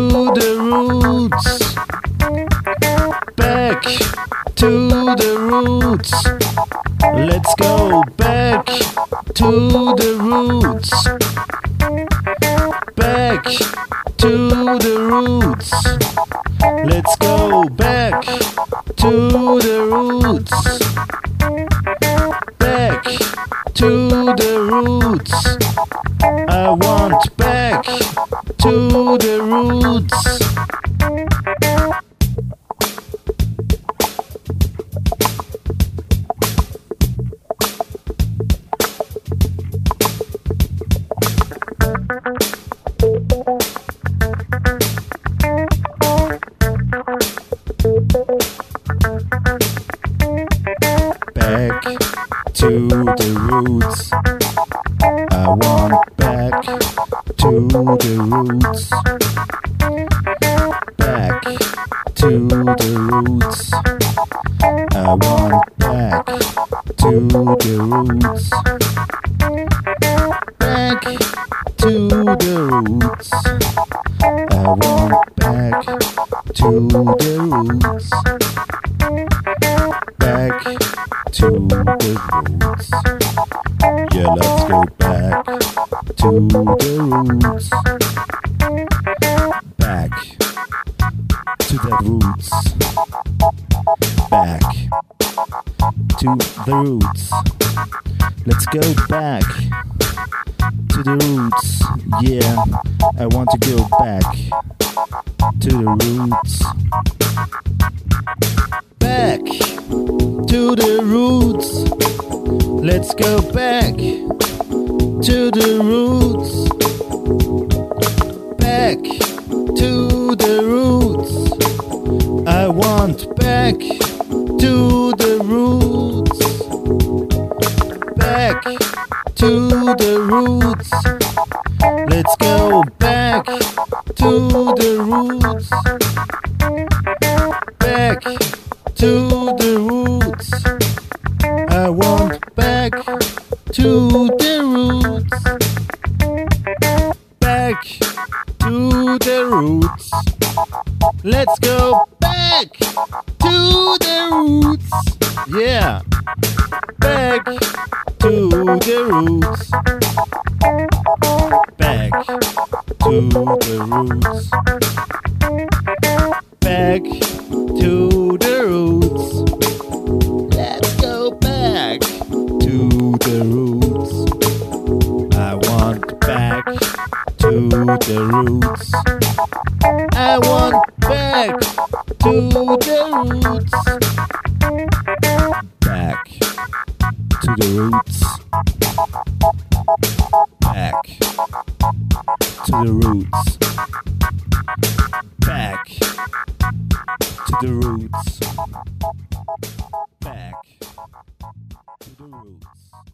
the roots. Back to the roots. Let's go back to the roots. Back to the roots. Let's go back to the roots. Back to the roots. I want back to the roots. Back to the roots. I want back to the roots. Back to the roots. I want back to the roots. Back to the roots. I want back to the roots. Back to the roots. Yeah, let's go back to the roots. Back to the roots. Back to the roots. Let's go back to the roots. Yeah, I want to go back to the roots. Back to the roots. Let's go back to the roots. Back to the roots. I want back to the roots. Back to the roots. Let's go back to the roots. Back to the roots. I want back to the roots. Back to the roots. Let's go back to the roots. Yeah. Back to the roots. Back to the roots. Back to the roots. Let's go back to the roots. I want back to the roots. I want back to the roots. Back to the roots. Back to the roots. Back to the roots. Back to the roots.